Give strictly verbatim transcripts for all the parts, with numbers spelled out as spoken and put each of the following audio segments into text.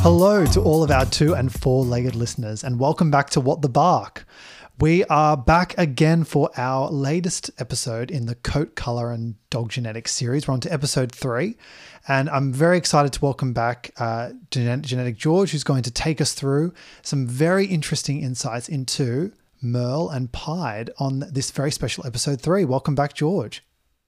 Hello to all of our two and four-legged listeners, and welcome back to What the Bark. We are back again for our latest episode in the Coat Colour and Dog Genetics series. We're on to episode three, and I'm very excited to welcome back uh, Gen- Genetic George, who's going to take us through some very interesting insights into Merle and Pied on this very special episode three. Welcome back, George.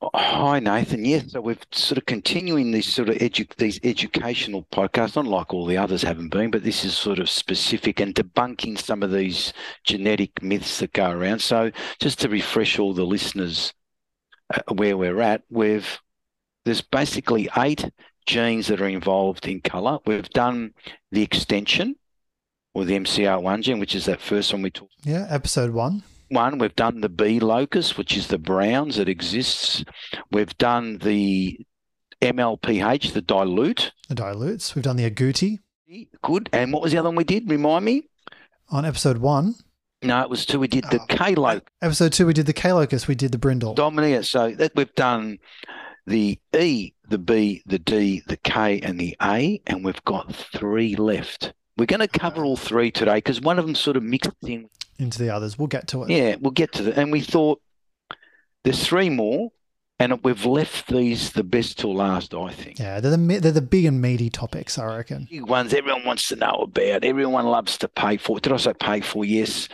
Hi, Nathan. Yes, so we're sort of continuing these sort of edu- these educational podcasts, not like all the others haven't been, but this is sort of specific and debunking some of these genetic myths that go around. So just to refresh all the listeners uh, where we're at, we've there's basically eight genes that are involved in colour. We've done the extension, or the M C R one gene, which is that first one we talked. Yeah, episode one. One, we've done the B locus, which is the browns that exists. We've done the M L P H, the dilute. The dilutes. We've done the agouti. Good. And what was the other one we did? Remind me. On episode one. No, it was two. We did the Oh. K locus. Episode two, we did the K locus. We did the brindle. Dominant. So that we've done the E, the B, the D, the K, and the A, and we've got three left. We're going to cover all three today because one of them sort of mixed in into the others. We'll get to it. Yeah, we'll get to the. And we thought there's three more, and we've left these the best till last, I think. Yeah, they're the they're the big and meaty topics, I reckon. Big ones everyone wants to know about. Everyone loves to pay for. Did I say pay for? Yes.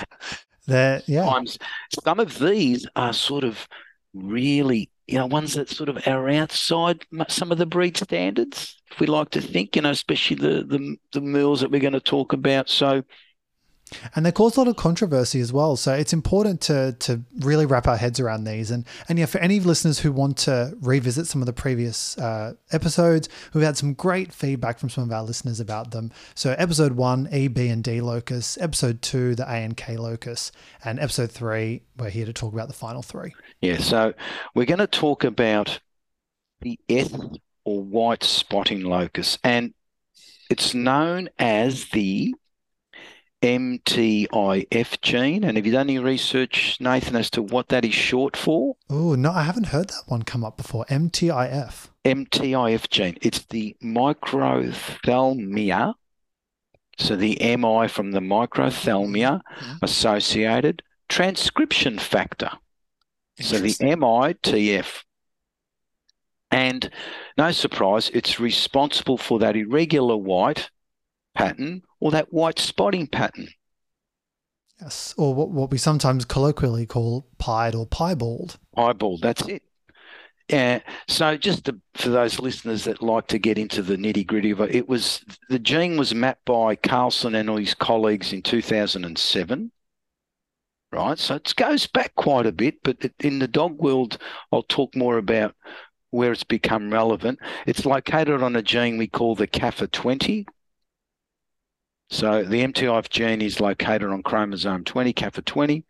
They're, yeah. Times, some of these are sort of really, you know, ones that sort of are outside some of the breed standards, if we like to think, you know, especially the the, the Merles that we're going to talk about. So. And they cause a lot of controversy as well. So it's important to to really wrap our heads around these. And and yeah, for any listeners who want to revisit some of the previous uh, episodes, we've had some great feedback from some of our listeners about them. So episode one, E, B, and D locus. Episode two, the A and K locus. And episode three, we're here to talk about the final three. Yeah, so we're going to talk about the S or white spotting locus. And it's known as the M T I F gene. And have you done any research, Nathan, as to what that is short for? Oh, no, I haven't heard that one come up before. M T I F. M T I F gene. It's the microphthalmia. So the M I from the microphthalmia Mm-hmm. associated transcription factor. So the M I T F. And no surprise, it's responsible for that irregular white pattern or that white spotting pattern. Yes, or what, what we sometimes colloquially call pied or piebald. Piebald, that's it. Yeah. So just to, for those listeners that like to get into the nitty gritty of it, it was the gene was mapped by Carlson and his colleagues in two thousand seven. Right. So it goes back quite a bit, but in the dog world, I'll talk more about where it's become relevant. It's located on a gene we call the C A F A twenty. So the M T I F gene is located on chromosome twenty, C A F A twenty.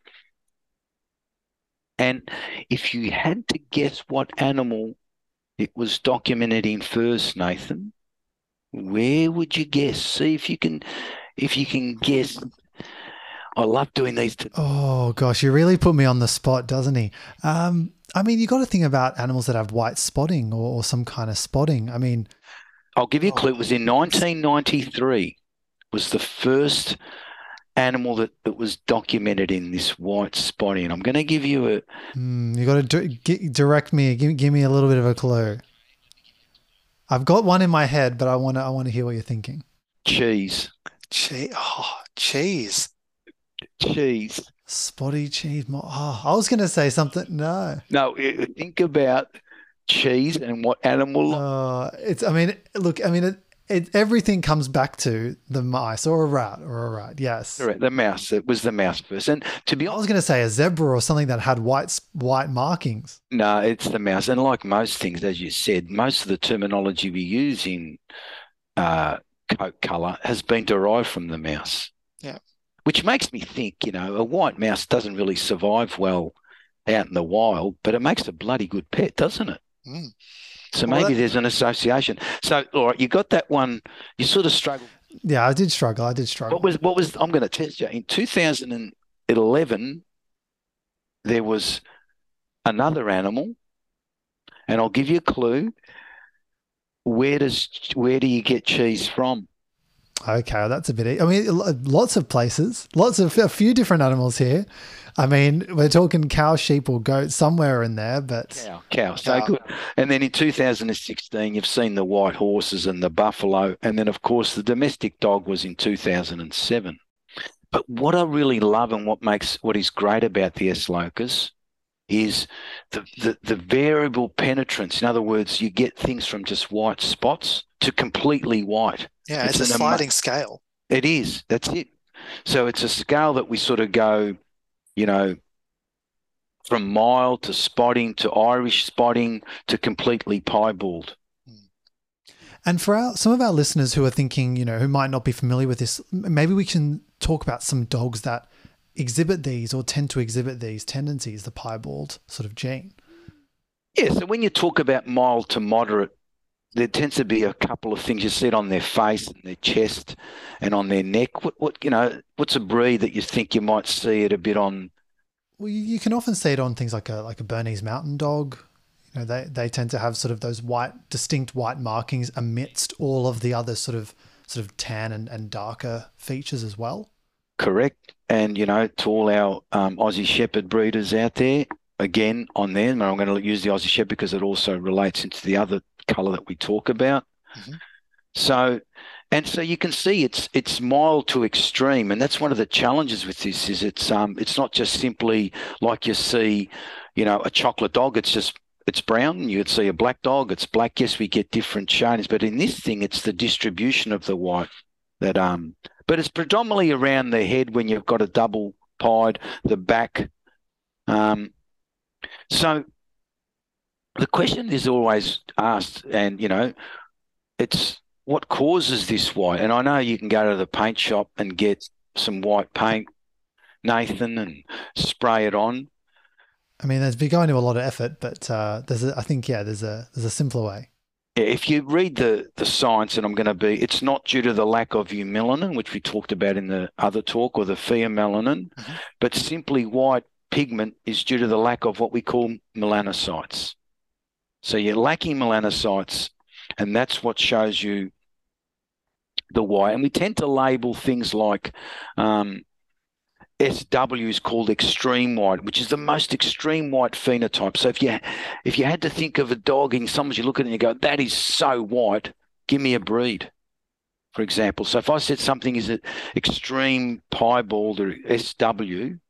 And if you had to guess what animal it was documented in first, Nathan, where would you guess? See if you can, if you can guess. I love doing these. T- oh gosh, you really put me on the spot, doesn't he? Um, I mean, you got to think about animals that have white spotting or, or some kind of spotting. I mean, I'll give you a clue. It was in nineteen ninety-three. Was the first animal that, that was documented in this white spotting. I'm going to give you a... Mm, you got to do, g- direct me, give, give me a little bit of a clue. I've got one in my head, but I want to I want to hear what you're thinking. Cheese. Cheese. Oh, cheese. Cheese. Spotty cheese. Oh, I was going to say something. No. No, think about cheese and what animal... Uh, it's, I mean, look, I mean, it, It, everything comes back to the mice or a rat or a rat. Yes. Correct. The mouse. It was the mouse first. And to be I honest, was going to say a zebra or something that had white white markings. no, it's the mouse. And like most things, as you said, most of the terminology we use in uh, coat colour has been derived from the mouse. Yeah. Which makes me think, you know, a white mouse doesn't really survive well out in the wild, but it makes a bloody good pet, doesn't it? Mm. So Well, maybe that- there's an association. So, all right, you got that one. You sort of struggled. Yeah, I did struggle. I did struggle. What was, what was, I'm going to test you. In two thousand eleven, there was another animal, and I'll give you a clue. Where does, where do you get cheese from? Okay, well, that's a bit. I mean, lo- lots of places, lots of a few different animals here. I mean, we're talking cow, sheep, or goat somewhere in there, but Cow, cow. So Cow. good. And then in two thousand sixteen, you've seen the white horses and the buffalo. And then, of course, the domestic dog was in two thousand seven. But what I really love and what makes what is great about the S. locus is the, the, the variable penetrance. In other words, you get things from just white spots to completely white. Yeah, it's, It's a an ama- sliding scale. It is. That's it. So it's a scale that we sort of go, you know, from mild to spotting to Irish spotting to completely piebald. and for our some of our listeners who are thinking, you know, who might not be familiar with this, m- maybe we can talk about some dogs that exhibit these or tend to exhibit these tendencies, the piebald sort of gene. Yeah, so when you talk about mild to moderate, there tends to be a couple of things. You see it on their face and their chest and on their neck. What, what you know, what's a breed that you think you might see it a bit on? Well, you, you can often see it on things like a like a Bernese Mountain Dog. You know, they they tend to have sort of those white, distinct white markings amidst all of the other sort of sort of tan and, and darker features as well. Correct. And, you know, to all our um, Aussie Shepherd breeders out there, again, on there, and I'm going to use the Aussie Shepherd because it also relates into the other colour that we talk about. Mm-hmm. So, and so you can see it's it's mild to extreme, and that's one of the challenges with this is it's um it's not just simply like you see, you know, a chocolate dog. It's just it's brown. You'd see a black dog. It's black. Yes, we get different shades, but in this thing, it's the distribution of the white that um. But it's predominantly around the head when you've got a double pied, the back. Um, so the question is always asked, and you know, it's what causes this white? And I know you can go to the paint shop and get some white paint, Nathan, and spray it on. I mean, there's been going to a lot of effort, but uh, there's a, I think yeah, there's a there's a simpler way. If you read the, the science, and I'm going to be, it's not due to the lack of eumelanin, which we talked about in the other talk, or the pheomelanin, Mm-hmm. but simply white pigment is due to the lack of what we call melanocytes. So you're lacking melanocytes, and that's what shows you the white. And we tend to label things like um, S W is called extreme white, which is the most extreme white phenotype. So if you if you had to think of a dog in some, you look at it and you go, that is so white, give me a breed, for example. So if I said something is it extreme piebald or S W,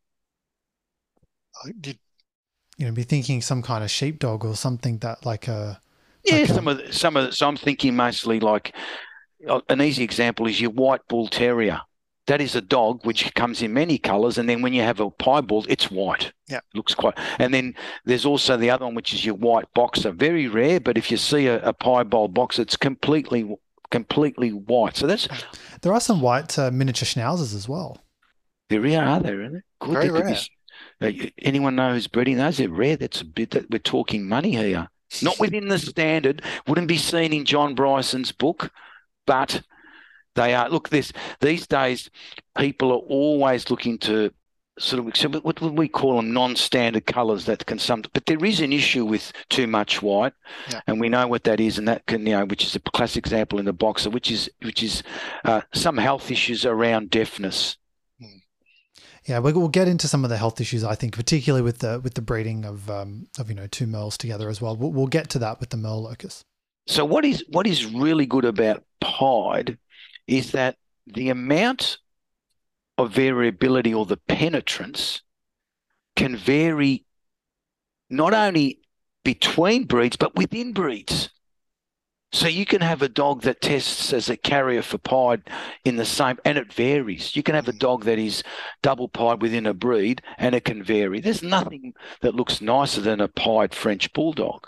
You, You know, be thinking some kind of sheepdog or something that like a yeah, like a- some of the, some of the, so I'm thinking mostly like uh, an easy example is your white bull terrier. That is a dog which comes in many colours, and then when you have a piebald, it's white. Yeah. Looks quite. And then there's also the other one, which is your white boxer. Very rare, but if you see a, a piebald boxer, it's completely, completely white. So that's there are some white uh, miniature schnauzers as well. there are, are there? Are there? Good. Very There could rare. be- uh, anyone know who's breeding those? They're rare. That's a bit. That we're talking money here. Not within the standard. Wouldn't be seen in John Bryson's book, but they are. Look, this these days, people are always looking to sort of, so what would we call them, non-standard colours that can some, but there is an issue with too much white, Yeah. and we know what that is, and that can, you know, which is a classic example in the boxer, which is which is uh, some health issues around deafness. Yeah, we- we'll get into some of the health issues. I think, particularly with the with the breeding of um, of you know two merles together as well. We'll, we'll get to that with the merle locus. So what is what is really good about pied is that the amount of variability or the penetrance can vary not only between breeds but within breeds. So you can have a dog that tests as a carrier for pied in the same, and it varies. You can have a dog that is double pied within a breed, and it can vary. There's nothing that looks nicer than a pied French bulldog.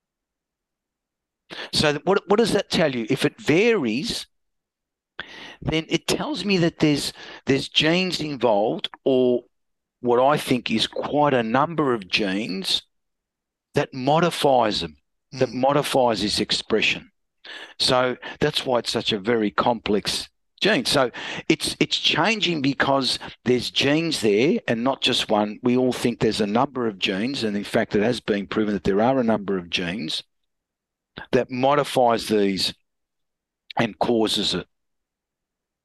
So what what does that tell you? If it varies, then it tells me that there's there's genes involved, or what I think is quite a number of genes that modifies them, that Mm. modifies this expression. So that's why it's such a very complex gene. So it's it's changing because there's genes there, and not just one. We all think there's a number of genes, and in fact, it has been proven that there are a number of genes that modifies these and causes it.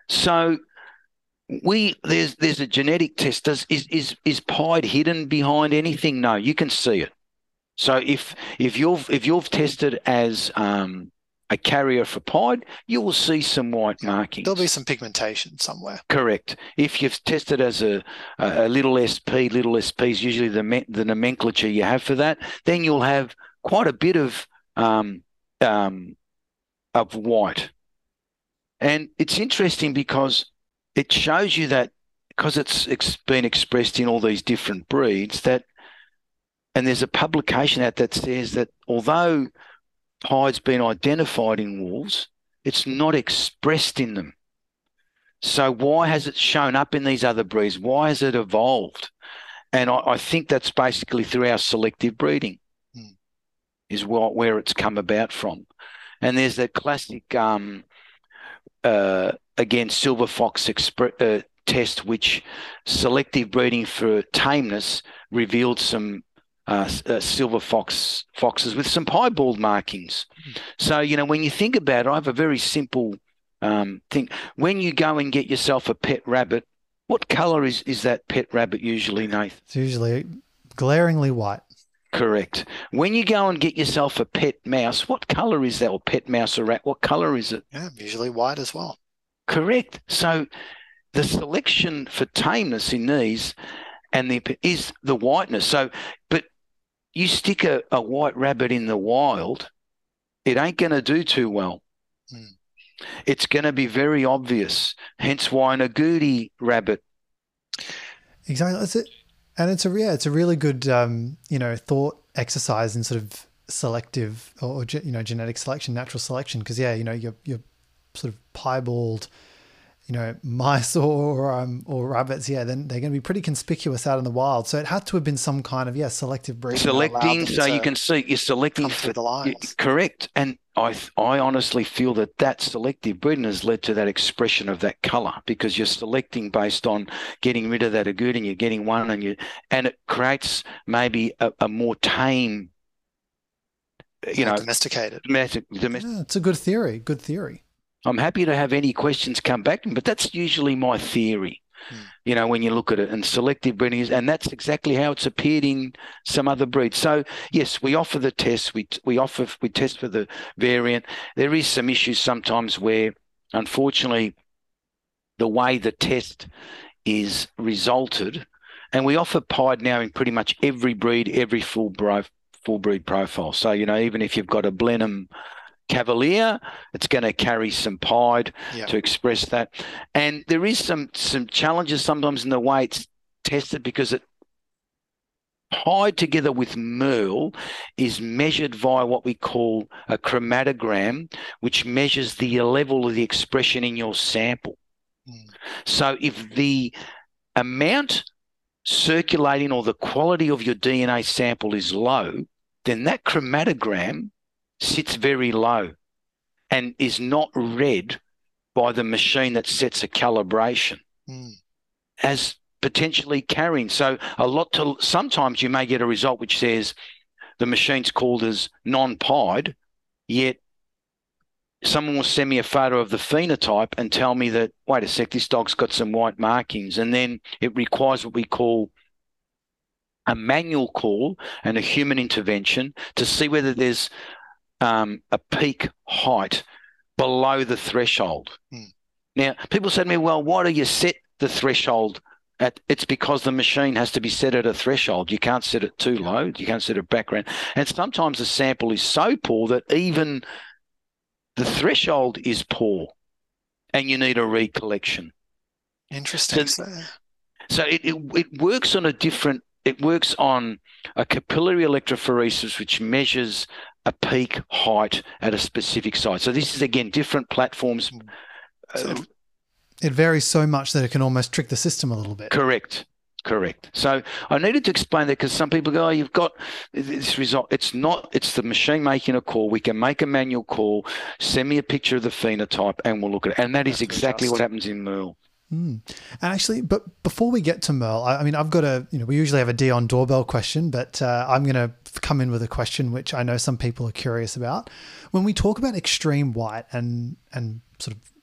So we there's there's a genetic test. Does is is is pied hidden behind anything? No, you can see it. So if if you've if you've tested as um, a carrier for pied, you will see some white Yeah. markings. There'll be some pigmentation somewhere. Correct. If you've tested as a, a, a little S P, little S P is usually the me- the nomenclature you have for that, then you'll have quite a bit of um, um, of white. And it's interesting because it shows you that because it's ex- been expressed in all these different breeds that, and there's a publication out that says that although pied's been identified in wolves, it's not expressed in them. So why has it shown up in these other breeds? Why has it evolved? And I, I think that's basically through our selective breeding Hmm. is what, where it's come about from. And there's that classic, um, uh, again, silver fox expre- uh, test, which selective breeding for tameness revealed some uh, uh, silver fox foxes with some piebald markings. Hmm. So, you know, when you think about it, I have a very simple um, thing. When you go and get yourself a pet rabbit, what colour is, is that pet rabbit usually, Nath? It's usually glaringly white. Correct. When you go and get yourself a pet mouse, what colour is that? Or pet mouse or rat, what colour is it? Yeah, usually white as well. Correct. So the selection for tameness in these and the is the whiteness. So, but you stick a, a white rabbit in the wild, it ain't going to do too well. Hmm. It's going to be very obvious. Hence why an agouti rabbit. Exactly. That's it. And it's a yeah, it's a really good um, you know, thought exercise in sort of selective or, or ge- you know, genetic selection, natural selection. Because yeah, you know, you're you're sort of piebald, you know, mice or um, or rabbits. Yeah, then they're going to be pretty conspicuous out in the wild. So it had to have been some kind of yeah, selective breeding. that allowed Selecting, them so to- you can see you're selecting Come for through the lines. correct. And I I honestly feel that that selective breeding has led to that expression of that colour because you're selecting based on getting rid of that agouti and you're getting one and you and it creates maybe a, a more tame, you More know, domesticated. domestic, domestic. Yeah, it's a good theory. Good theory. I'm happy to have any questions come back, but that's usually my theory. Hmm. You know, when you look at it, and selective breeding is, and that's exactly how it's appeared in some other breeds. So yes, we offer the test. We we offer we test for the variant. There is some issues sometimes where, unfortunately, the way the test is resulted, and we offer pied now in pretty much every breed, every full bro, full breed profile. So you know, even if you've got a Blenheim Cavalier, it's going to carry some pied Yeah. to express that. And there is some some challenges sometimes in the way it's tested because it pied together with merle is measured via what we call a chromatogram, which measures the level of the expression in your sample. Hmm. So if the amount circulating or the quality of your D N A sample is low, then that chromatogram sits very low and is not read by the machine that sets a calibration Hmm. as potentially carrying. So a lot to sometimes you may get a result which says the machine's called as non-pied, yet someone will send me a photo of the phenotype and tell me that, wait a sec, this dog's got some white markings. And then it requires what we call a manual call and a human intervention to see whether there's um, a peak height below the threshold. Hmm. Now, people say to me, well, why do you set the threshold at? It's because the machine has to be set at a threshold. You can't set it too low. You can't set a background. And sometimes the sample is so poor that even the threshold is poor and you need a recollection. Interesting. So- So- So it, it, it works on a different, it works on a capillary electrophoresis, which measures a peak height at a specific site. So this is, again, different platforms. So- Uh, It varies so much that it can almost trick the system a little bit. correct. Correct. So I needed to explain that because some people go, oh, you've got this result. It's not, it's the machine making a call. We can make a manual call, send me a picture of the phenotype and we'll look at it. And that is That's exactly what fantastic. happens in Merle. Mm. And actually, but before we get to Merle, I, I mean, I've got a, you know, we usually have a Dion doorbell question, but uh, I'm going to come in with a question which I know some people are curious about. When we talk about extreme white and and sort of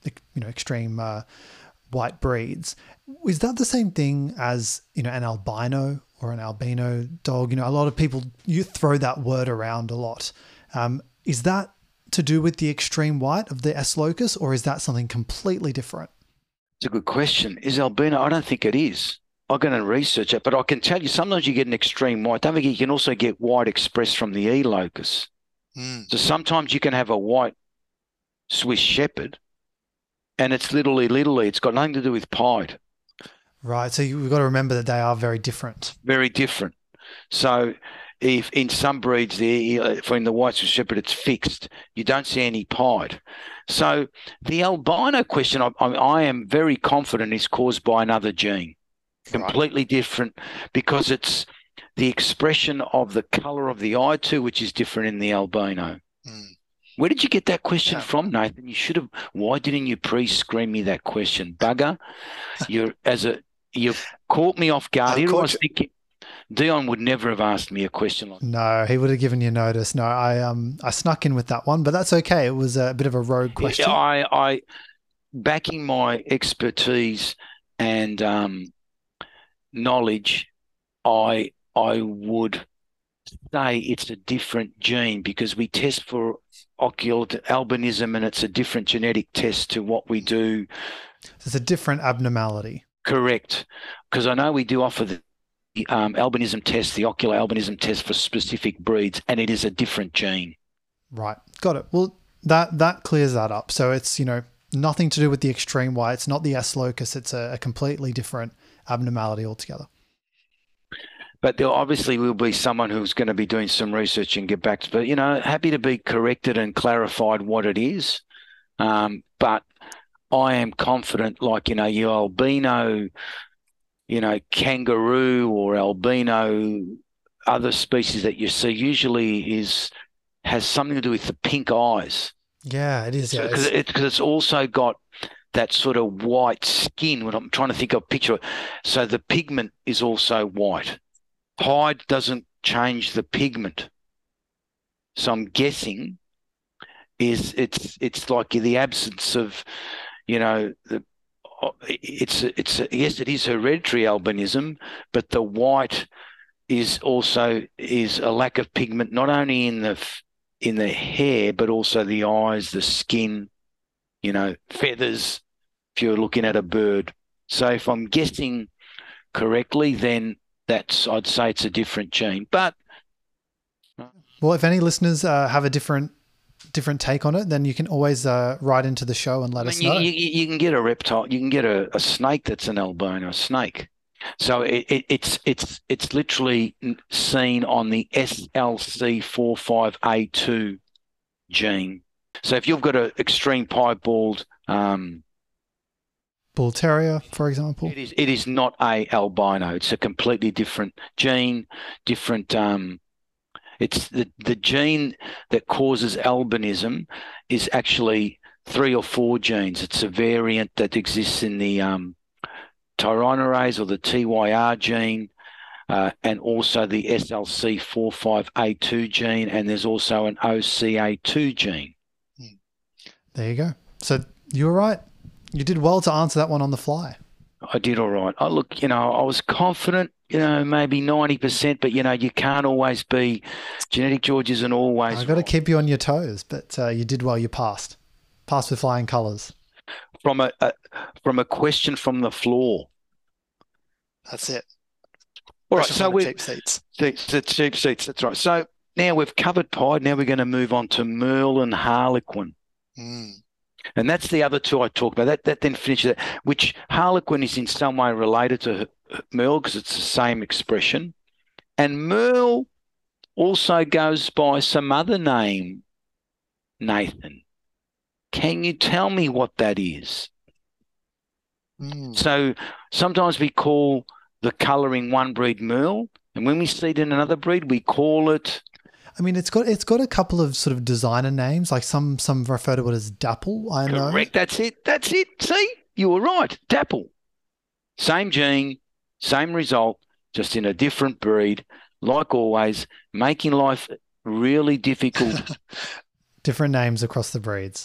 you know, extreme uh, white breeds. Is that the same thing as, you know, an albino or an albino dog? You know, a lot of people, you throw that word around a lot. Um, is that to do with the extreme white of the S. locus, or is that something completely different? It's a good question. Is albino? I don't think it is. I'm going to research it, but I can tell you sometimes you get an extreme white. Don't forget, you can also get white expressed from the E. locus. Mm. So sometimes you can have a white Swiss Shepherd and it's little e, little e. It's got nothing to do with pied. Right. So you've got to remember that they are very different. Very different. So if in some breeds, the for in the white Swiss Shepherd, it's fixed. You don't see any pied. So the albino question, I, I, I am very confident is caused by another gene. Completely right. Different, because it's the expression of the colour of the eye too, which is different in the albino. Mm. Where did you get that question Yeah. from, Nathan? You should have. Why didn't you pre-screen me that question, bugger? You're as a you've caught me off guard. I Here I caught was you. thinking Dion would never have asked me a question like that. No, he would have given you notice. No, I um I snuck in with that one, but that's okay. It was a bit of a rogue question. I, I backing my expertise and um, knowledge, I I would say it's a different gene because we test for ocular albinism and it's a different genetic test to what we do. It's a different abnormality. Correct. Because I know we do offer the um, albinism test, the ocular albinism test for specific breeds, and it is a different gene. Right. Got it. Well, that that clears that up. So it's, you know, nothing to do with the extreme white. It's not the S. locus. It's a, a completely different abnormality altogether. But there obviously will be someone who's going to be doing some research and get back to, but, you know, happy to be corrected and clarified what it is. Um, but I am confident, like, you know, your albino, you know, kangaroo or albino, other species that you see usually is has something to do with the pink eyes. Yeah, it is. Yeah, Because it's, it, it's, it's also got that sort of white skin. When I'm trying to think of a picture, so the pigment is also white. Pied doesn't change the pigment, so I'm guessing is it's it's like the absence of, you know, the it's it's yes, it is hereditary albinism, but the white is also is a lack of pigment not only in the in the hair but also the eyes, the skin, you know, feathers. If you're looking at a bird, so if I'm guessing correctly, then that's I'd say it's a different gene. But well, if any listeners uh, have a different different take on it, then you can always uh, write into the show and let I us mean, know. you, you, you can get a reptile, you can get a, a snake that's an albino snake. So it, it, it's it's it's literally seen on the S L C forty-five A two gene. So if you've got an extreme piebald, um, Bull terrier, for example. it is it is not a albino. It's a completely different gene, different. Um, it's the the gene that causes albinism is actually three or four genes. It's a variant that exists in the um, tyrinorase or the T Y R gene, uh, and also the S L C forty-five A two gene, and there's also an O C A two gene. There you go. So you were right. You did well to answer that one on the fly. I did all right. I look, you know, I was confident, you know, maybe ninety percent, but, you know, you can't always be, Genetic George isn't always I've got to right. keep you on your toes, but uh, you did well. You passed. Passed with flying colours. From a, a from a question from the floor. That's it. All right, Pressure so from the we've cheap seats. seats, the cheap seats. That's right. So now we've covered pied. Now we're going to move on to Merle and Harlequin. Mm. And that's the other two I talked about. That that then finishes it, which Harlequin is in some way related to Merle because it's the same expression. And Merle also goes by some other name, Nathan. Can you tell me what that is? Mm. So sometimes we call the colour in one breed Merle, and when we see it in another breed, we call it... I mean, it's got it's got a couple of sort of designer names, like some some refer to it as Dapple. I know. Correct. That's it. That's it. See, you were right. Dapple. Same gene, same result, just in a different breed. Like always, making life really difficult. Different names across the breeds,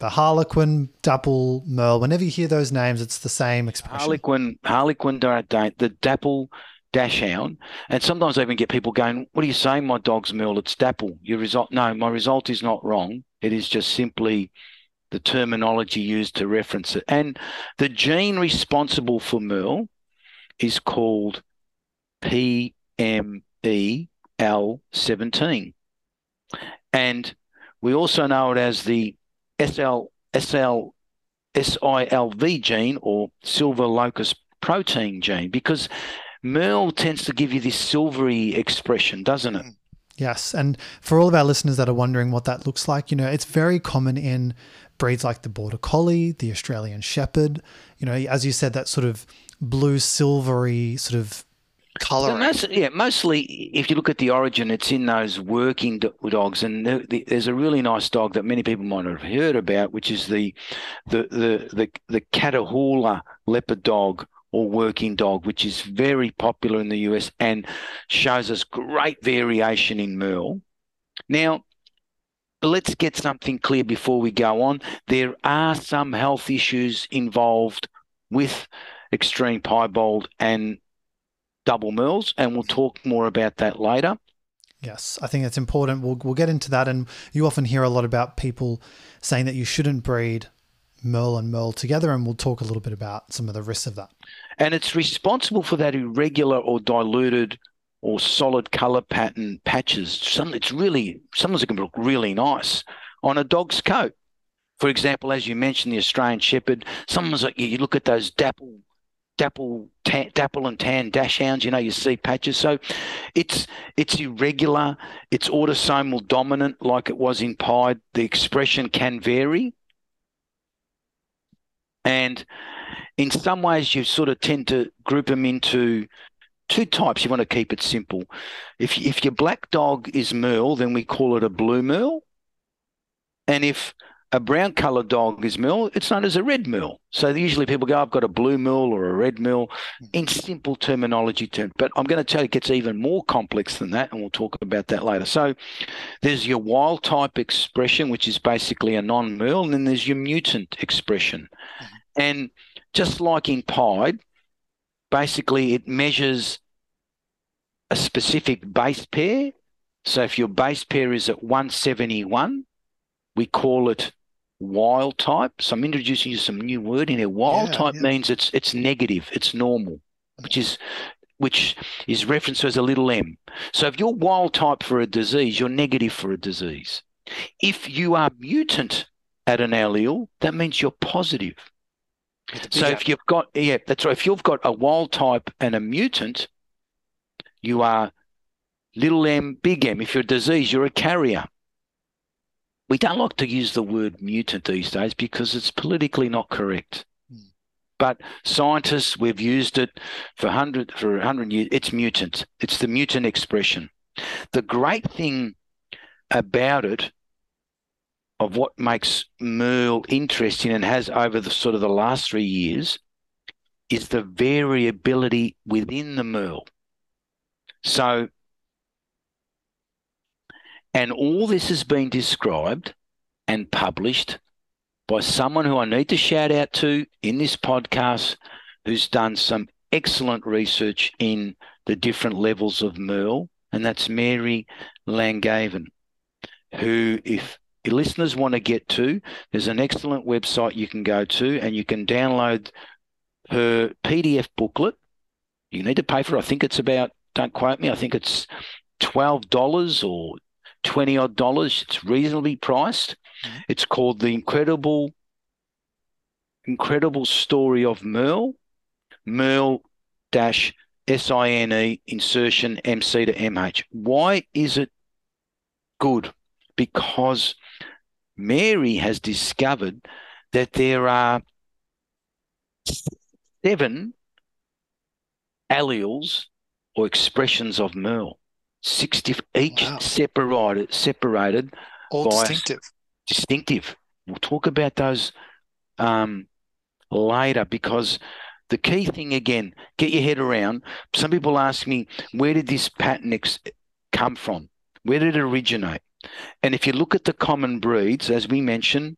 the Harlequin, Dapple, Merle. Whenever you hear those names, it's the same expression. Harlequin, Harlequin, the Dapple Dachshund, and sometimes I even get people going, "What are you saying? My dog's Merle? It's Dapple." Your result? No, my result is not wrong. It is just simply the terminology used to reference it. And the gene responsible for Merle is called P M E L seventeen, and we also know it as the S L S L S I L V gene, or silver locust protein gene, because Merle tends to give you this silvery expression, doesn't it? Yes. And for all of our listeners that are wondering what that looks like, you know, it's very common in breeds like the Border Collie, the Australian Shepherd, you know, as you said, that sort of blue silvery sort of Colouring. So most, yeah, mostly if you look at the origin, it's in those working do- dogs, and the, the, there's a really nice dog that many people might have heard about, which is the the the the, the Catahoula leopard dog, or working dog, which is very popular in the U S and shows us great variation in Merle. Now, let's get something clear before we go on. There are some health issues involved with extreme piebald and double Merles, and we'll talk more about that later. Yes, I think it's important. We'll we'll get into that, and you often hear a lot about people saying that you shouldn't breed Merle and Merle together, and we'll talk a little bit about some of the risks of that. And it's responsible for that irregular or diluted or solid color pattern patches. Some it's really sometimes it can look really nice on a dog's coat. For example, as you mentioned, the Australian Shepherd. Sometimes like you look at those dapple, dapple, tan, dapple and tan dachshunds. You know, you see patches. So it's it's irregular. It's autosomal dominant, like it was in Pied. The expression can vary, and in some ways, you sort of tend to group them into two types. You want to keep it simple. If if your black dog is Merle, then we call it a blue Merle. And if a brown coloured dog is Merle, it's known as a red Merle. So usually people go, I've got a blue Merle or a red Merle in simple terminology terms. But I'm going to tell you it gets even more complex than that, and we'll talk about that later. So there's your wild type expression, which is basically a non-Merle, and then there's your mutant expression. Mm-hmm. And just like in Pied, basically it measures a specific base pair. So if your base pair is at one seventy-one, we call it wild type. So I'm introducing you some new word in here. Wild yeah, type yeah. means it's it's negative, it's normal, which is which is referenced to as a little m. So if you're wild type for a disease, you're negative for a disease. If you are mutant at an allele, that means you're positive. So if you've got, yeah, that's right. If you've got a wild type and a mutant, you are little m, big M. If you're a disease, you're a carrier. We don't like to use the word mutant these days because it's politically not correct. Mm. But scientists, we've used it for hundred for a hundred years. It's mutant. It's the mutant expression. The great thing about it, of what makes Merle interesting and has over the sort of the last three years, is the variability within the Merle. So, and all this has been described and published by someone who I need to shout out to in this podcast, who's done some excellent research in the different levels of Merle, and that's Mary Langevin, who, if your listeners want to get to, there's an excellent website you can go to, and you can download her P D F booklet. You need to pay for it. I think it's about, don't quote me, I think it's twelve dollars or twenty odd dollars. It's reasonably priced. Mm-hmm. It's called The Incredible Incredible Story of Merle, Merle dash S I N E insertion M C to M H. Why is it good? Because Mary has discovered that there are seven alleles or expressions of Merle, sixty each wow. separated separated all by distinctive. Distinctive. We'll talk about those um, later, because the key thing, again, get your head around. Some people ask me, where did this pattern ex- come from? Where did it originate? And if you look at the common breeds, as we mentioned,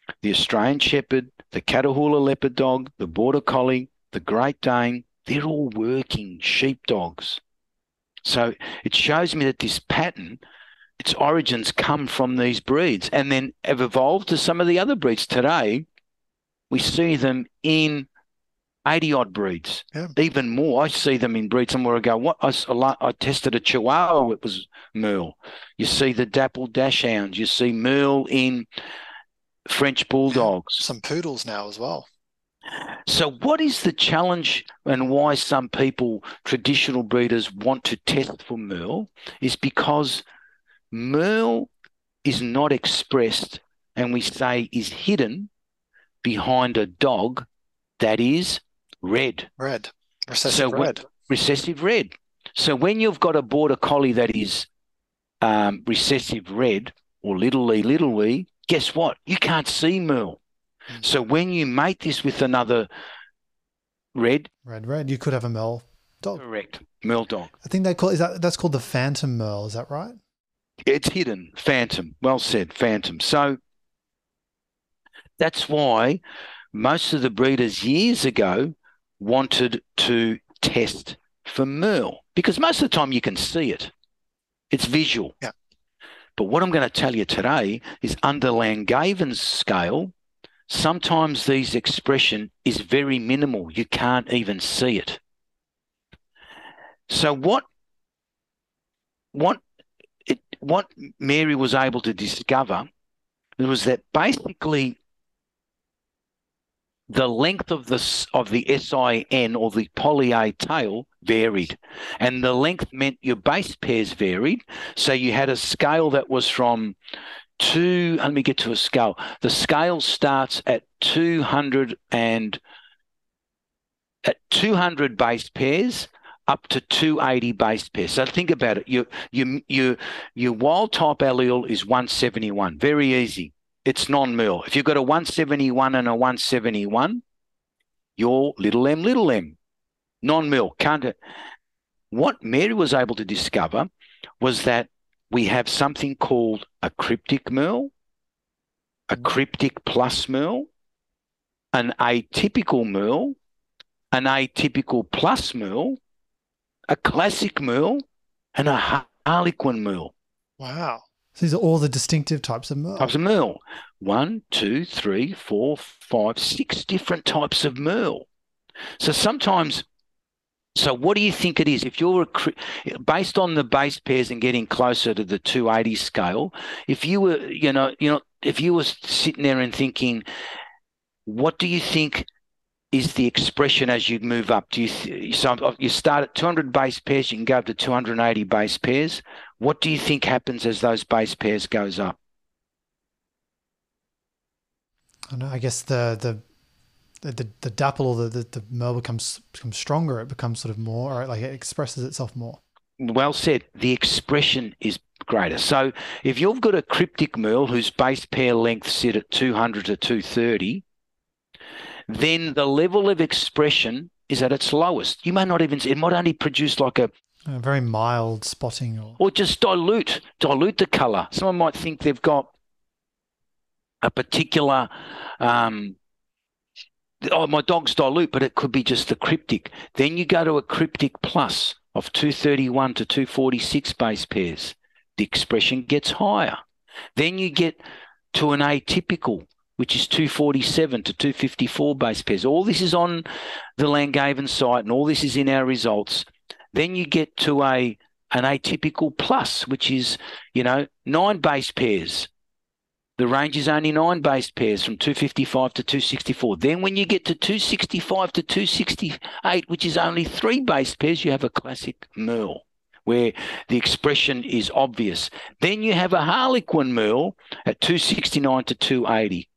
the Australian Shepherd, the Catahoula Leopard Dog, the Border Collie, the Great Dane, they're all working sheepdogs. So it shows me that this pattern, its origins come from these breeds and then have evolved to some of the other breeds. Today, we see them in eighty-odd breeds, Yeah. even more. I see them in breeds somewhere I go, what? I, I tested a Chihuahua, it was Merle. You see the Dappled Dachshunds. You see Merle in French Bulldogs. Some poodles now as well. So what is the challenge and why some people, traditional breeders, want to test for Merle is because Merle is not expressed, and we say is hidden behind a dog that is red. Red. Recessive So when- red. Recessive red. So when you've got a Border Collie that is um, recessive red or little e, little e, guess what? You can't see Merle. Mm. So when you mate this with another red, Red, red. You could have a Merle dog. correct, Merle dog. I think they call is that that's called the Phantom Merle. Is that right? It's hidden, phantom. Well said, phantom. So that's why most of the breeders years ago wanted to test for Merle, because most of the time you can see it. It's visual. Yeah. But what I'm going to tell you today is under Langhaven's scale, sometimes these expression is very minimal. You can't even see it. So what what it what Mary was able to discover was that basically the length of the s- of the S I N or the poly A tail varied, and the length meant your base pairs varied. So you had a scale that was from two. Let me get to a scale. The scale starts at two hundred and at two hundred base pairs up to two eighty base pairs. So think about it. Your your your your wild type allele is one seventy-one. Very easy. It's non-Merle. If you've got a one seventy-one and a one seventy-one, you're little m, little m. Non-Merle. Can't it? What Mary was able to discover was that we have something called a cryptic Merle, a cryptic plus Merle, an atypical Merle, an atypical plus Merle, a classic Merle, and a Harlequin Merle. Wow. So these are all the distinctive types of Merle. Types of Merle. One, two, three, four, five, six different types of Merle. So sometimes, so what do you think it is? If you're a, cri- based on the base pairs and getting closer to the two eighty scale, if you were, you know, you know, if you were sitting there and thinking, what do you think is the expression as you move up? Do you th- so you start at two hundred base pairs, you can go up to two hundred eighty base pairs. What do you think happens as those base pairs goes up? I know. I guess the the the, the, the dapple or the, the, the Merle becomes becomes stronger. It becomes sort of more, or like it expresses itself more. Well said. The expression is greater. So if you've got a cryptic Merle whose base pair length sit at two hundred to two thirty, then the level of expression is at its lowest. You may not even, it might only produce like a, A very mild spotting, or or just dilute, dilute the color. Someone might think they've got a particular, um, oh, my dog's dilute, but it could be just the cryptic. Then you go to a cryptic plus of two thirty-one to two forty-six base pairs. The expression gets higher. Then you get to an atypical, which is two forty-seven to two fifty-four base pairs. All this is on the Langhaven site, and all this is in our results. Then you get to a an atypical plus, which is, you know, nine base pairs. The range is only nine base pairs from two fifty-five to two sixty-four. Then when you get to two sixty-five to two sixty-eight, which is only three base pairs, you have a classic Merle, where the expression is obvious. Then you have a Harlequin Merle at two sixty-nine to two eighty.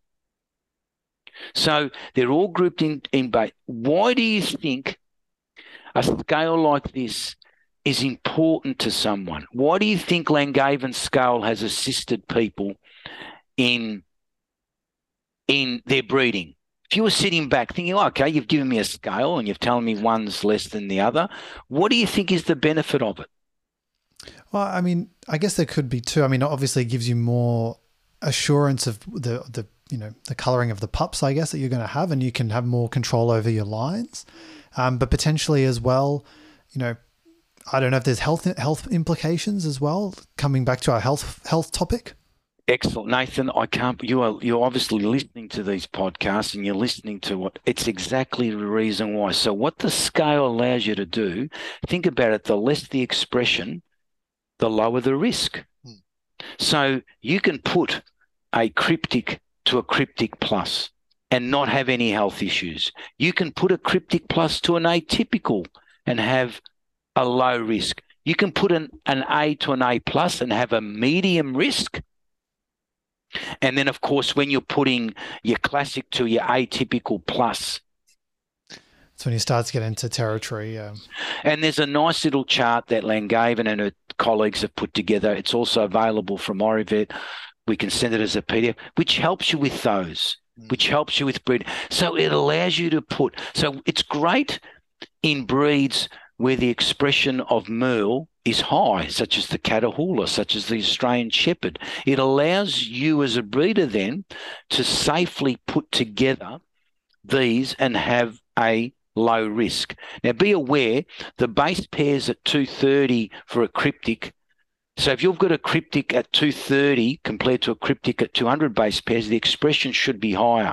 So they're all grouped in, in base. Why do you think a scale like this is important to someone? Why do you think Langhaven's scale has assisted people in, in their breeding? If you were sitting back thinking, oh, okay, you've given me a scale and you've told me one's less than the other, what do you think is the benefit of it? well, I mean, I guess there could be two. I mean, obviously, it gives you more assurance of the the you know, the coloring of the pups, I guess, that you're going to have, and you can have more control over your lines. Um, but potentially as well, you know, I don't know if there's health health implications as well. Coming back to our health health topic. Excellent, Nathan. I can't. You are you're obviously listening to these podcasts, and you're listening to what. It's exactly the reason why. So, what the scale allows you to do, think about it. The less the expression, the lower the risk. Hmm. So you can put a cryptic to a cryptic plus and not have any health issues. You can put a cryptic plus to an atypical and have a low risk. You can put an, an A to an A plus and have a medium risk. And then, of course, when you're putting your classic to your atypical plus. That's when you start to get into territory. Um... And there's a nice little chart that Langhaven and her colleagues have put together. It's also available from Orivet. We can send it as a P D F, which helps you with those, mm. which helps you with breed. So it allows you to put, so it's great in breeds where the expression of Merle is high, such as the Catahoula, such as the Australian Shepherd. It allows you as a breeder then to safely put together these and have a low risk. Now, be aware, the base pairs at two thirty for a cryptic. So if you've got a cryptic at two thirty compared to a cryptic at two hundred base pairs, the expression should be higher.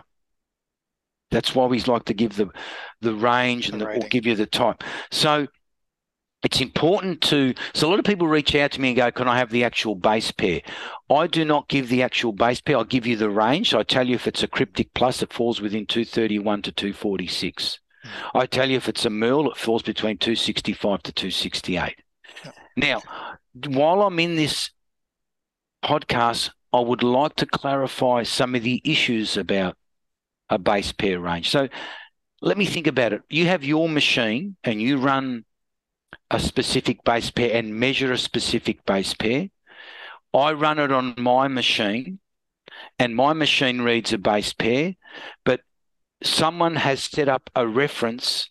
That's why we like to give the the range and the, or give you the type. So it's important to, so a lot of people reach out to me and go, can I have the actual base pair? I do not give the actual base pair. I'll give you the range. So I tell you if it's a cryptic plus, it falls within two thirty-one to two forty-six. Mm. I tell you if it's a Merle, it falls between two sixty-five to two sixty-eight. Yeah. Now, while I'm in this podcast, I would like to clarify some of the issues about a base pair range. So let me think about it. You have your machine and you run a specific base pair and measure a specific base pair. I run it on my machine and my machine reads a base pair, but someone has set up a reference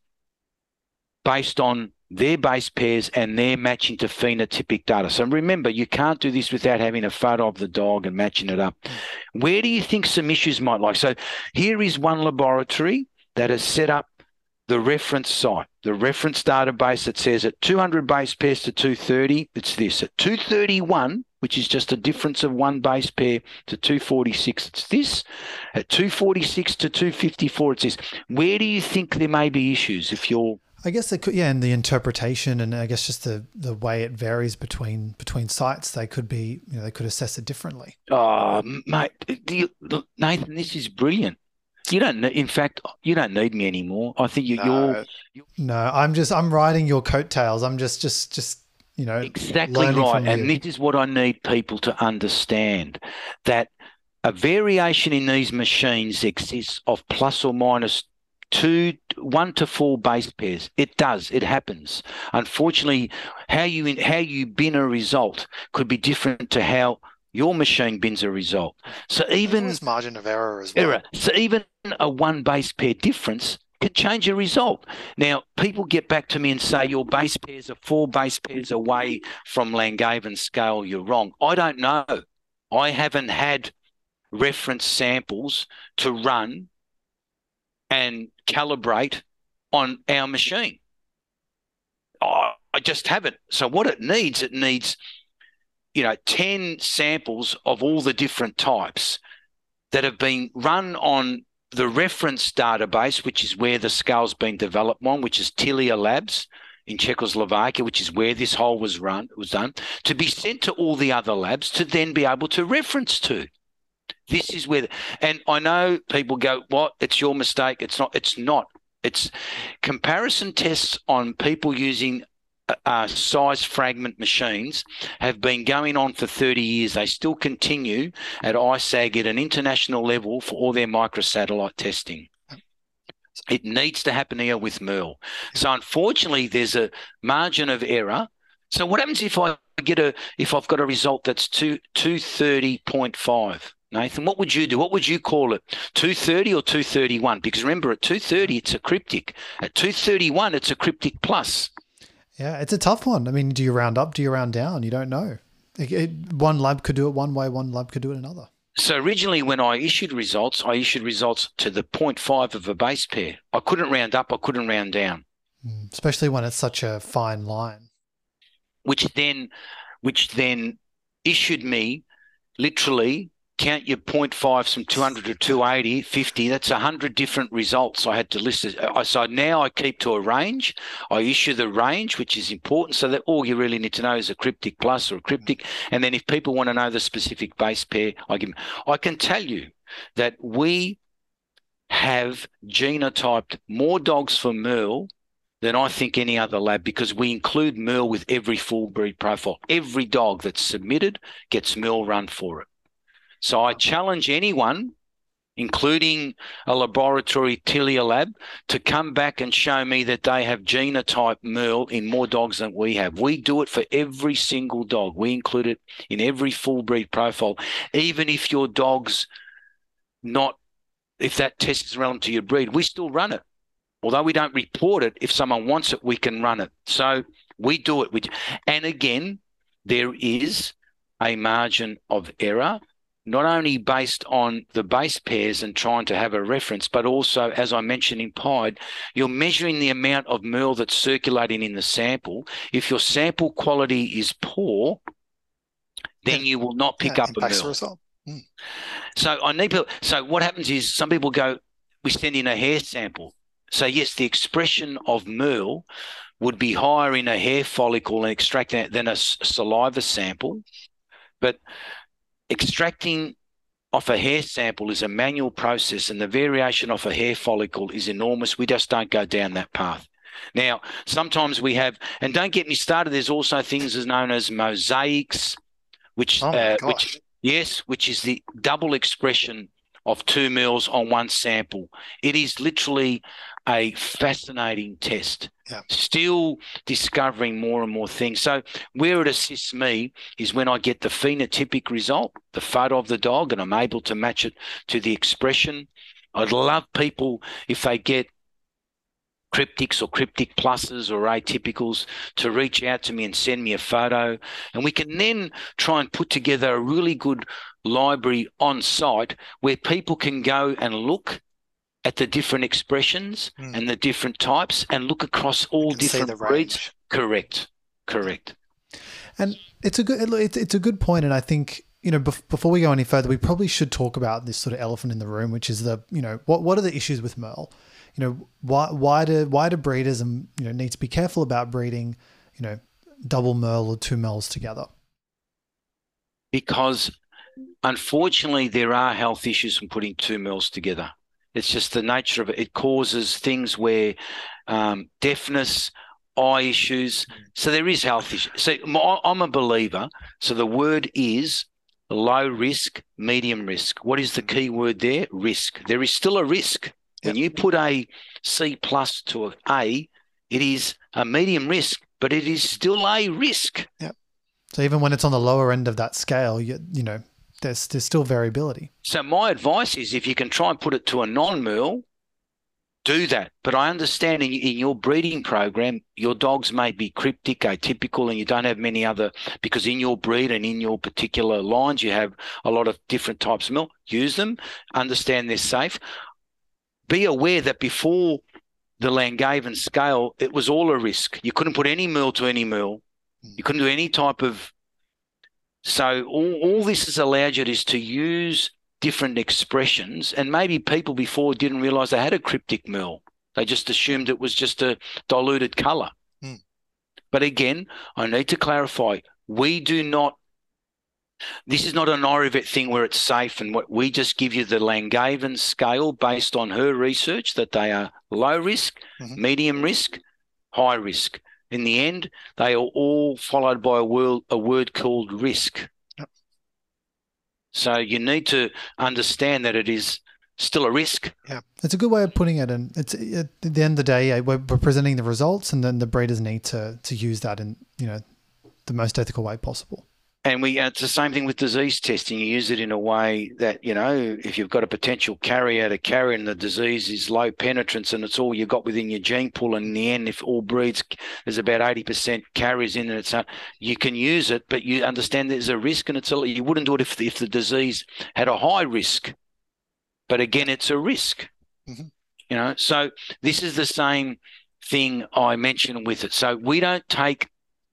based on their base pairs and their matching to phenotypic data. So remember, you can't do this without having a photo of the dog and matching it up. Where do you think some issues might lie? So here is one laboratory that has set up the reference site, the reference database that says at two hundred base pairs to two thirty, it's this. At two thirty-one, which is just a difference of one base pair to two forty-six, it's this. At two forty-six to two fifty-four, it's this. Where do you think there may be issues if you're... I guess they could, yeah, and the interpretation and I guess just the, the way it varies between between sites, they could be, you know, they could assess it differently. Oh, mate, do you, Nathan, this is brilliant. You don't. In fact, you don't need me anymore. I think you, no, you're, you're. No, I'm just. I'm riding your coattails. I'm just, just, just. You know, exactly right. And this is what I need people to understand: that a variation in these machines exists of plus or minus two, one to four base pairs. It does. It happens. Unfortunately, how you how you bin a result could be different to how your machine bins a result. So even there's margin of error as well. Error. So even a one base pair difference can change a result. Now, people get back to me and say your base pairs are four base pairs away from Langhaven scale. You're wrong. I don't know. I haven't had reference samples to run and calibrate on our machine. Oh, I just haven't. So what it needs, it needs, you know, ten samples of all the different types that have been run on the reference database, which is where the scale's been developed on, which is Tilia Labs in Czechoslovakia, which is where this whole was run, was done, to be sent to all the other labs to then be able to reference to. This is where, and I know people go, what, it's your mistake. It's not, it's not. It's comparison tests on people using uh, size fragment machines have been going on for thirty years. They still continue at I S A G at an international level for all their microsatellite testing. It needs to happen here with Merle. So unfortunately, there's a margin of error. So what happens if I get a, if I've got a result that's two, two thirty point five? Nathan, what would you do? What would you call it? two thirty or two thirty-one? Because remember, at two thirty, it's a cryptic. At two thirty-one, it's a cryptic plus. Yeah, it's a tough one. I mean, do you round up? Do you round down? You don't know. It, it, one lab could do it one way, one lab could do it another. So originally when I issued results, I issued results to the zero point five of a base pair. I couldn't round up, I couldn't round down. Especially when it's such a fine line. Which then, which then issued me literally count your zero point fives from two hundred to two eighty, fifty. That's one hundred different results I had to list. So now I keep to a range. I issue the range, which is important, so that all you really need to know is a cryptic plus or a cryptic. And then if people want to know the specific base pair, I give them. I can tell you that we have genotyped more dogs for Merle than I think any other lab, because we include Merle with every full breed profile. Every dog that's submitted gets Merle run for it. So I challenge anyone, including a laboratory Tilia lab, to come back and show me that they have genotype Merle in more dogs than we have. We do it for every single dog. We include it in every full breed profile, even if your dog's not, if that test is relevant to your breed, we still run it. Although we don't report it, if someone wants it, we can run it. So we do it. We, and again, there is a margin of error, not only based on the base pairs and trying to have a reference, but also, as I mentioned in Pied, you're measuring the amount of Merle that's circulating in the sample. If your sample quality is poor, then yeah. you will not pick yeah, up a Merle. Result. Mm. So I need people. So what happens is some people go, we send in a hair sample. So yes, the expression of Merle would be higher in a hair follicle and extracting than a saliva sample, but extracting off a hair sample is a manual process, and the variation off a hair follicle is enormous. We just don't go down that path. Now, sometimes we have, and don't get me started, there's also things as known as mosaics, which, oh uh, which yes, which is the double expression of two Merles on one sample. It is literally a fascinating test. Yeah. Still discovering more and more things. So where it assists me is when I get the phenotypic result, the photo of the dog, and I'm able to match it to the expression. I'd love people, if they get cryptics or cryptic pluses or atypicals, to reach out to me and send me a photo. And we can then try and put together a really good library on site where people can go and look at the different expressions mm. and the different types and look across all different breeds. Correct. Correct. And it's a good, it's, it's a good point. And I think, you know, bef- before we go any further, we probably should talk about this sort of elephant in the room, which is the, you know, what, what are the issues with Merle? You know, why, why do, why do breeders and, you know, need to be careful about breeding, you know, double Merle or two Merles together? Because unfortunately there are health issues from putting two Merles together. It's just the nature of it. It causes things where um, deafness, eye issues. So there is health issues. So I'm a believer. So the word is low risk, medium risk. What is the key word there? Risk. There is still a risk. When you put a C plus to an A, it is a medium risk, but it is still a risk. Yeah. So even when it's on the lower end of that scale, you, you know, there's there's still variability. So my advice is, if you can try and put it to a non-Merle, do that. But I understand in, in your breeding program, your dogs may be cryptic, atypical, and you don't have many other, because in your breed and in your particular lines, you have a lot of different types of Merle. Use them, understand they're safe. Be aware that before the Langevin scale, it was all a risk. You couldn't put any Merle to any Merle. You couldn't do any type of... So all, all this has allowed you is to use different expressions, and maybe people before didn't realise they had a cryptic Merle. They just assumed it was just a diluted colour. Mm. But again, I need to clarify, we do not... This is not an Orivet thing where it's safe, and what we just give you the Langevin scale based on her research that they are low risk, mm-hmm. medium risk, high risk. In the end, they are all followed by a word, a word called risk. Yep. So you need to understand that it is still a risk. Yeah, it's a good way of putting it. And it's at the end of the day, we're, we're presenting the results, and then the breeders need to to use that in, you know, the most ethical way possible. And we, uh, it's the same thing with disease testing. You use it in a way that, you know, if you've got a potential carrier to carry and the disease is low penetrance and it's all you've got within your gene pool, and in the end, if all breeds, there's about eighty percent carriers in it, it's, uh, you can use it, but you understand there's a risk, and it's a, you wouldn't do it if the, if the disease had a high risk. But again, it's a risk, mm-hmm. you know. So this is the same thing I mentioned with it. So we don't take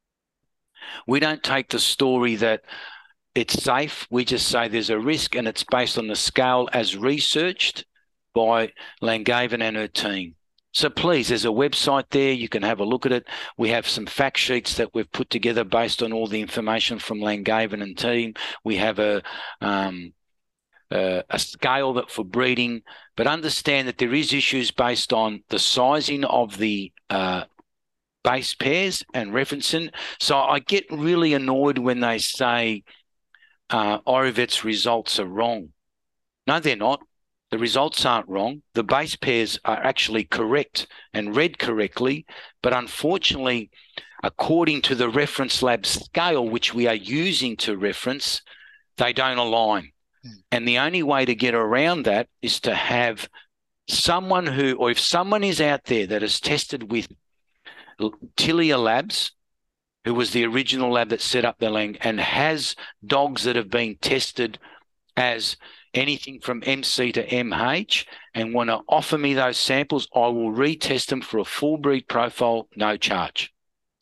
We don't take the story that it's safe. We just say there's a risk, and it's based on the scale as researched by Langevin and her team. So please, there's a website there. You can have a look at it. We have some fact sheets that we've put together based on all the information from Langevin and team. We have a um, uh, a scale that for breeding, but understand that there is issues based on the sizing of the uh, base pairs and referencing. So I get really annoyed when they say uh, Orivet's results are wrong. No, they're not. The results aren't wrong. The base pairs are actually correct and read correctly, but unfortunately, according to the reference lab scale, which we are using to reference, they don't align. Mm. And the only way to get around that is to have someone who, or if someone is out there that has tested with Tilia Labs, who was the original lab that set up the Lang, and has dogs that have been tested as anything from M C to M H, and want to offer me those samples, I will retest them for a full breed profile, no charge.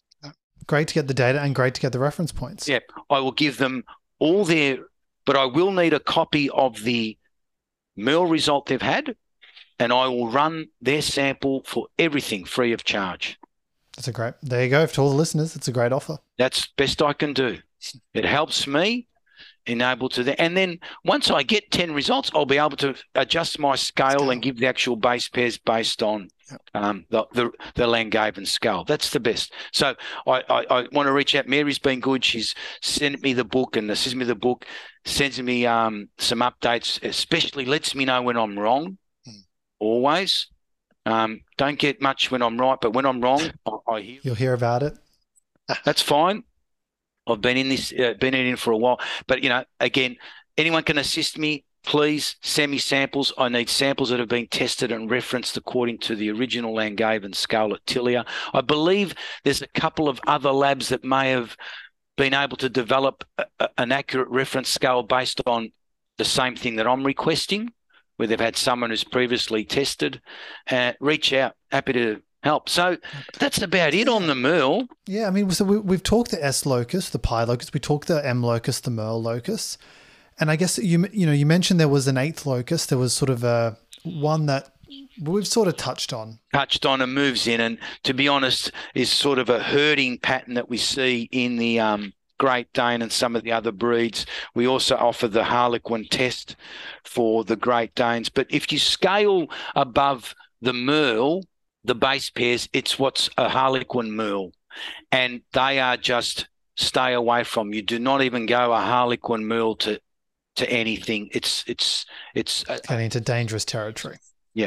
Great to get the data and great to get the reference points. Yeah, I will give them all their, but I will need a copy of the Merle result they've had, and I will run their sample for everything free of charge. That's a great, there you go. To all the listeners, it's a great offer. That's best I can do. It helps me enable to that. And then once I get ten results, I'll be able to adjust my scale, scale. and give the actual base pairs based on yep. um, the, the, the Langevin scale. That's the best. So I, I, I want to reach out. Mary's been good. She's sent me the book and assists me the book, sends me um, some updates, especially lets me know when I'm wrong, hmm. always. Um, don't get much when I'm right, but when I'm wrong, I, I hear. You'll hear about it. That's fine. I've been in this, uh, been in it for a while. But, you know, again, anyone can assist me. Please send me samples. I need samples that have been tested and referenced according to the original Langevin scale at Tilia. I believe there's a couple of other labs that may have been able to develop a, a, an accurate reference scale based on the same thing that I'm requesting, where they've had someone who's previously tested. Uh, reach out. Happy to help. So that's about it on the Merle. Yeah, I mean, so we, we've talked the S locus, the pi locus, we talked the M locus, the Merle locus. And I guess you you know, you mentioned there was an eighth locus. There was sort of a one that we've sort of touched on. Touched on and moves in, and to be honest, is sort of a herding pattern that we see in the um, Great Dane and some of the other breeds. We also offer the Harlequin test for the Great Danes. But if you scale above the Merle, the base pairs, it's what's a Harlequin Merle. And they are just stay away from. You do not even go a Harlequin Merle to to anything. It's it's it's uh, getting into dangerous territory. Yeah.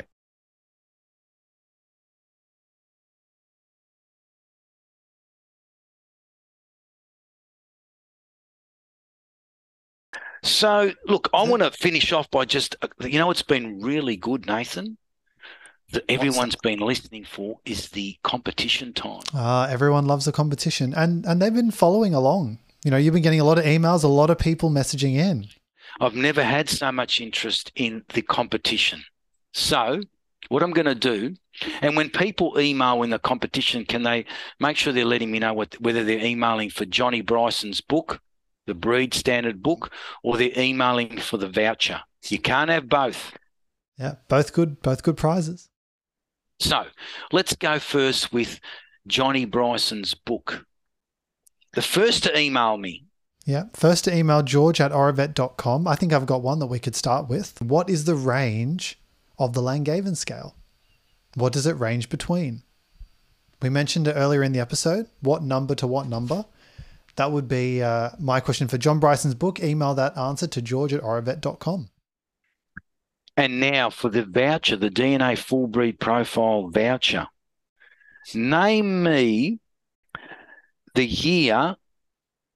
So, look, I want to finish off by just, you know, it's been really good, Nathan, that everyone's been listening for is the competition time. Uh, everyone loves the competition, and and they've been following along. You know, you've been getting a lot of emails, a lot of people messaging in. I've never had so much interest in the competition. So what I'm going to do, and when people email in the competition, can they make sure they're letting me know what, whether they're emailing for Johnny Bryson's book, the Breed Standard book, or they're emailing for the voucher. You can't have both. Yeah, both good, both good prizes. So let's go first with Johnny Bryson's book. The first to email me. Yeah, first to email George at orivet dot com. I think I've got one that we could start with. What is the range of the Langevin scale? What does it range between? We mentioned it earlier in the episode. What number to what number? That would be uh, my question for John Bryson's book. Email that answer to George at orivet dot com. And now for the voucher, the D N A Full Breed Profile voucher. Name me the year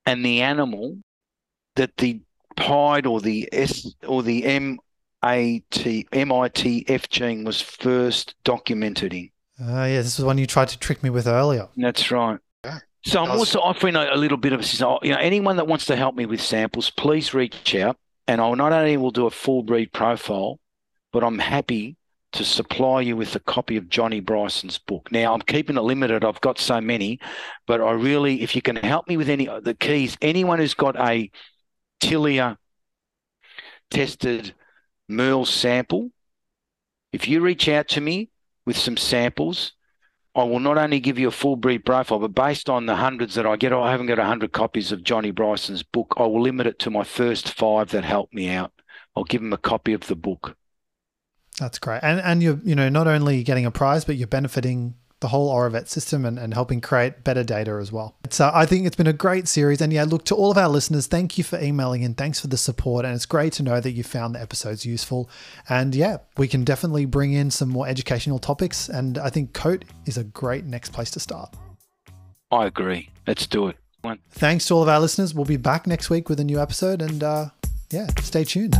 and the animal that the pied or the S or the M A T M I T F gene was first documented in. Uh, yeah, this was one you tried to trick me with earlier. That's right. Yeah. So I'm was- also offering a, a little bit of assistance. You know, anyone that wants to help me with samples, please reach out, and I'll not only will do a full breed profile, but I'm happy to supply you with a copy of Johnny Bryson's book. Now, I'm keeping it limited. I've got so many, but I really, if you can help me with any the keys, anyone who's got a Tilia tested Merle sample, if you reach out to me with some samples, I will not only give you a full breed profile, but based on the hundreds that I get, I haven't got one hundred copies of Johnny Bryson's book. I will limit it to my first five that help me out. I'll give them a copy of the book. That's great. And and you're, you know, not only getting a prize, but you're benefiting the whole Auravet system and, and helping create better data as well. So I think it's been a great series. And yeah, look, to all of our listeners, thank you for emailing in. Thanks for the support. And it's great to know that you found the episodes useful. And yeah, we can definitely bring in some more educational topics. And I think COAT is a great next place to start. I agree. Let's do it. One. Thanks to all of our listeners. We'll be back next week with a new episode. And uh, yeah, stay tuned.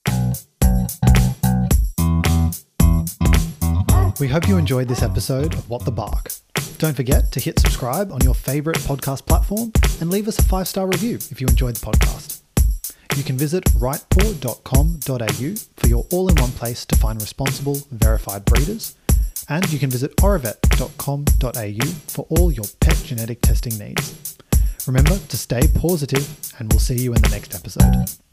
We hope you enjoyed this episode of What the Bark. Don't forget to hit subscribe on your favorite podcast platform and leave us a five-star review if you enjoyed the podcast. You can visit rightpaw dot com dot a u for your all-in-one place to find responsible, verified breeders. And you can visit auravet dot com dot a u for all your pet genetic testing needs. Remember to stay positive, and we'll see you in the next episode.